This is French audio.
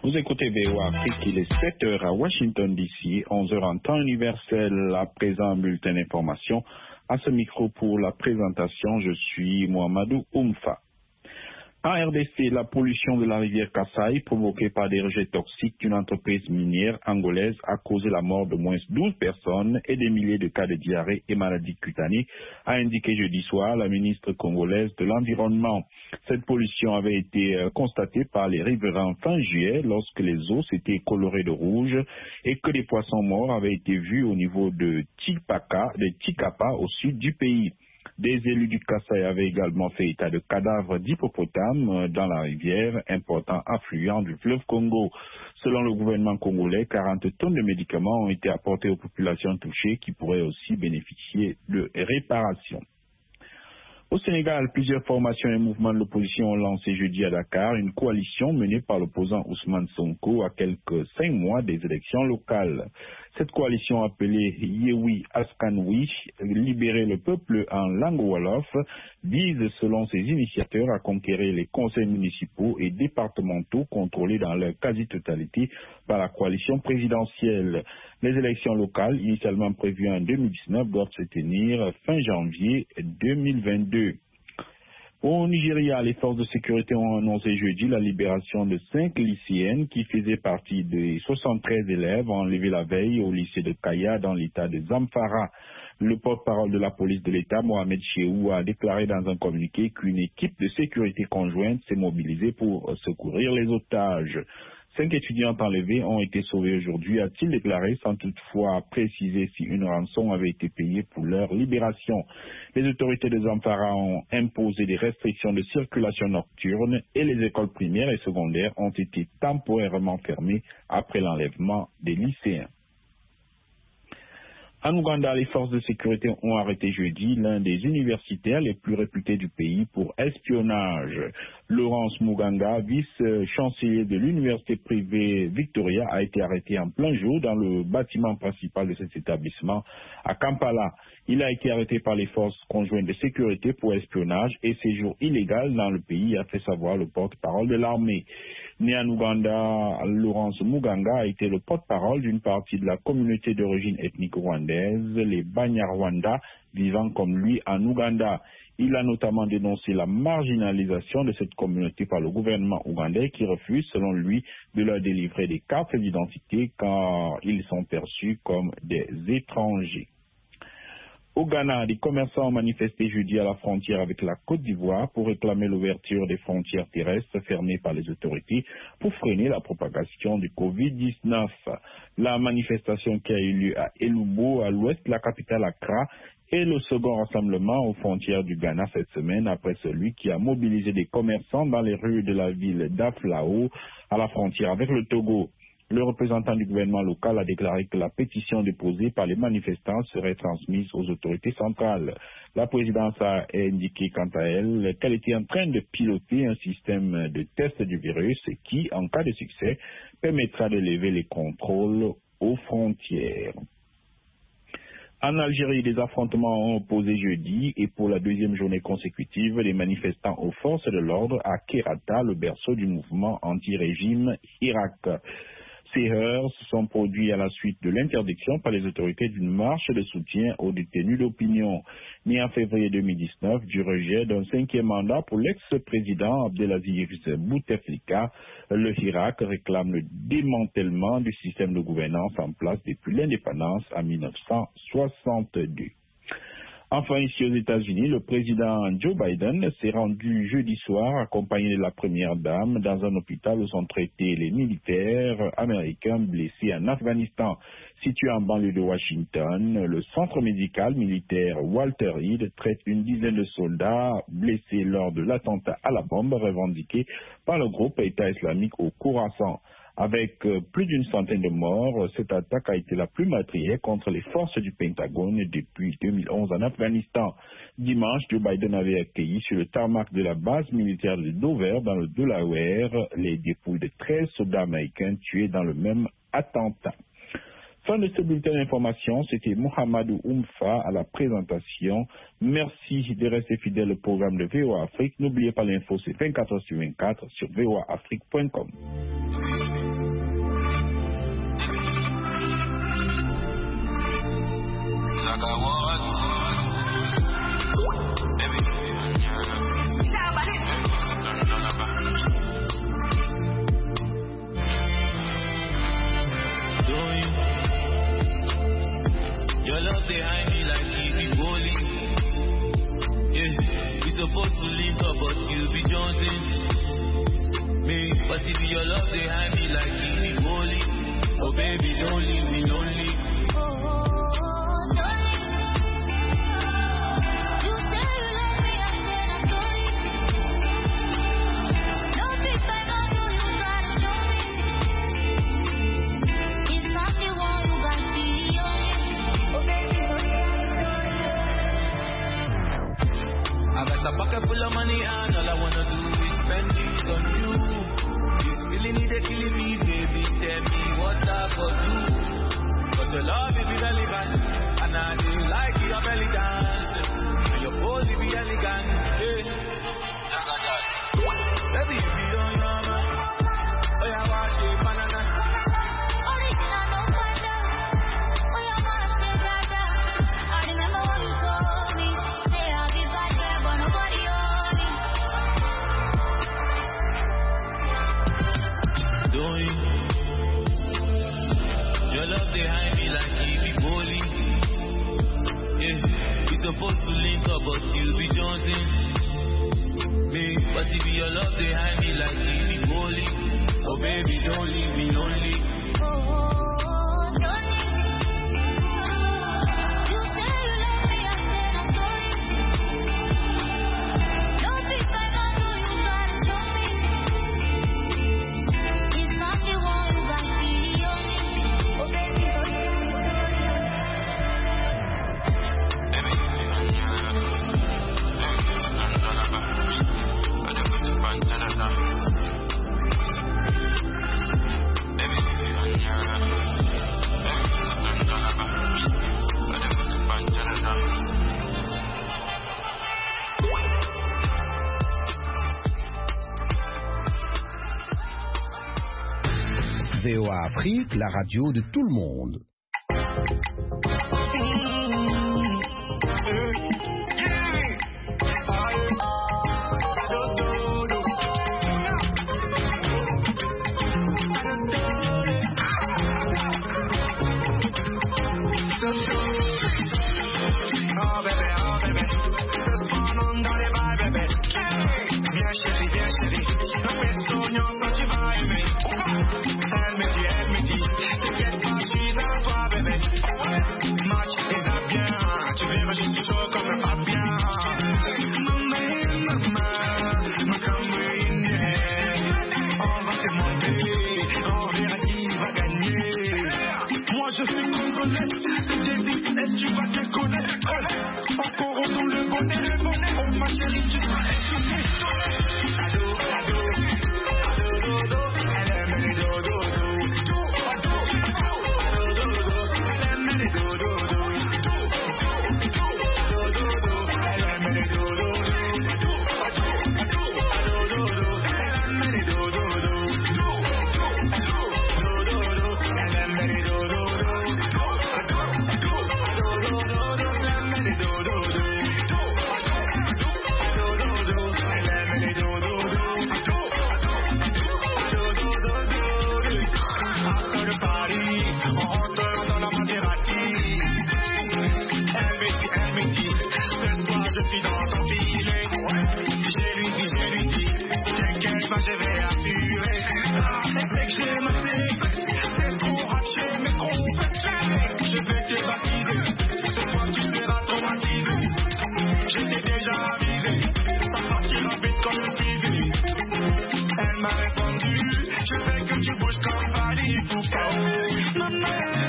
Vous écoutez VOA Afrique, il est 7 heures à Washington DC, 11 heures en temps universel. À présent, bulletin d'information. À ce micro pour la présentation, je suis Mohamedou Oumfa. En RDC, la pollution de la rivière Kasaï, provoquée par des rejets toxiques d'une entreprise minière angolaise, a causé la mort de moins 12 personnes et des milliers de cas de diarrhée et maladies cutanées, a indiqué jeudi soir la ministre congolaise de l'Environnement. Cette pollution avait été constatée par les riverains fin juillet lorsque les eaux s'étaient colorées de rouge et que des poissons morts avaient été vus au niveau de Tikapa au sud du pays. Des élus du Kasaï avaient également fait état de cadavres d'hippopotames dans la rivière, important affluent du fleuve Congo. Selon le gouvernement congolais, 40 tonnes de médicaments ont été apportées aux populations touchées qui pourraient aussi bénéficier de réparation. Au Sénégal, plusieurs formations et mouvements de l'opposition ont lancé jeudi à Dakar une coalition menée par l'opposant Ousmane Sonko à quelques 5 mois des élections locales. Cette coalition appelée Yewi Askanwi, libérer le peuple en langue wolof, vise selon ses initiateurs à conquérir les conseils municipaux et départementaux contrôlés dans leur quasi-totalité par la coalition présidentielle. Les élections locales, initialement prévues en 2019, doivent se tenir fin janvier 2022. Au Nigeria, les forces de sécurité ont annoncé jeudi la libération de 5 lycéennes qui faisaient partie des 73 élèves enlevés la veille au lycée de Kaya dans l'état de Zamfara. Le porte-parole de la police de l'État, Mohamed Chehou, a déclaré dans un communiqué qu'une équipe de sécurité conjointe s'est mobilisée pour secourir les otages. 5 étudiantes enlevées ont été sauvées aujourd'hui, a-t-il déclaré, sans toutefois préciser si une rançon avait été payée pour leur libération. Les autorités de Zamfara ont imposé des restrictions de circulation nocturne et les écoles primaires et secondaires ont été temporairement fermées après l'enlèvement des lycéens. En Ouganda, les forces de sécurité ont arrêté jeudi l'un des universitaires les plus réputés du pays pour espionnage. Laurence Muganga, vice-chancelier de l'université privée Victoria, a été arrêté en plein jour dans le bâtiment principal de cet établissement à Kampala. Il a été arrêté par les forces conjointes de sécurité pour espionnage et séjour illégal dans le pays, a fait savoir le porte-parole de l'armée. Né en Ouganda, Laurence Muganga a été le porte-parole d'une partie de la communauté d'origine ethnique rwandaise, les Banyarwanda, vivant comme lui en Ouganda. Il a notamment dénoncé la marginalisation de cette communauté par le gouvernement ougandais qui refuse, selon lui, de leur délivrer des cartes d'identité quand ils sont perçus comme des étrangers. Au Ghana, des commerçants ont manifesté jeudi à la frontière avec la Côte d'Ivoire pour réclamer l'ouverture des frontières terrestres fermées par les autorités pour freiner la propagation du Covid-19. La manifestation qui a eu lieu à Elubo, à l'ouest de la capitale Accra, est le second rassemblement aux frontières du Ghana cette semaine après celui qui a mobilisé des commerçants dans les rues de la ville d'Aflao à la frontière avec le Togo. Le représentant du gouvernement local a déclaré que la pétition déposée par les manifestants serait transmise aux autorités centrales. La présidence a indiqué quant à elle qu'elle était en train de piloter un système de test du virus qui, en cas de succès, permettra de lever les contrôles aux frontières. En Algérie, des affrontements ont opposé jeudi et pour la deuxième journée consécutive les manifestants aux forces de l'ordre à Kerata, le berceau du mouvement anti-régime Irak. Ces heurts se sont produits à la suite de l'interdiction par les autorités d'une marche de soutien aux détenus d'opinion. Né en février 2019 du rejet d'un 5e mandat pour l'ex-président Abdelaziz Bouteflika, le Irak réclame le démantèlement du système de gouvernance en place depuis l'indépendance en 1962. Enfin, ici aux États-Unis, le président Joe Biden s'est rendu jeudi soir accompagné de la première dame dans un hôpital où sont traités les militaires américains blessés en Afghanistan. Situé en banlieue de Washington, le centre médical militaire Walter Reed traite une dizaine de soldats blessés lors de l'attentat à la bombe revendiqué par le groupe État islamique au Khorasan. Avec plus d'une centaine de morts, cette attaque a été la plus meurtrière contre les forces du Pentagone depuis 2011 en Afghanistan. Dimanche, Joe Biden avait accueilli sur le tarmac de la base militaire de Dover dans le Delaware les dépouilles de 13 soldats américains tués dans le même attentat. Fin de ce bulletin d'information, c'était Mohamedou Oumfa à la présentation. Merci de rester fidèle au programme de VOA Afrique. N'oubliez pas l'info, c'est 24h sur 24 sur voaafrique.com. Your love behind me like Kiki bowling. Yeah, we supposed to link up, but you be jonesing me. But if your love behind me like Kiki bowling, oh baby, don't leave me lonely. I got a pocket full of money and all I wanna do is spend it on you. You feeling it, they killing me, baby. Tell me what I could do. But your love is irrelevant, and I do like your belly dance. And your pose is elegant, yeah. Baby, if you don't know, man, oh yeah, watch it, banana. Original, no wonder. Oh yeah, watch it, brother. I remember what you told me. Say I'll be back there, but nobody owns me. Don't you? Your love behind me like Kiki bowling. Yeah, we supposed to link up, but you be jonesing me. But if your love behind me like Kiki bowling, oh baby, don't leave me lonely. VOA Afrique, la radio de tout le monde. Je suis congolais, c'est Davis, est-ce tu vas te connaître? Encore au nom le bonnet, oh ma chérie, tu vas étonner. Ado, ado, ado, dodo, elle aime les dodo, dodo, ado, ado, dodo, elle aime les dodo, dodo, elle aime les dodo, ado, dodo, elle aime les dodo, elle aime les dodo. J'ai ma séquence, c'est trop haché, mais trop fait. Je vais te baptiser, ce soir tu seras traumatisé. Je t'ai déjà avisé, ça partira vite comme une fusée. Elle m'a répondu, je veux que tu bouges comme Bali Foucault. Maman.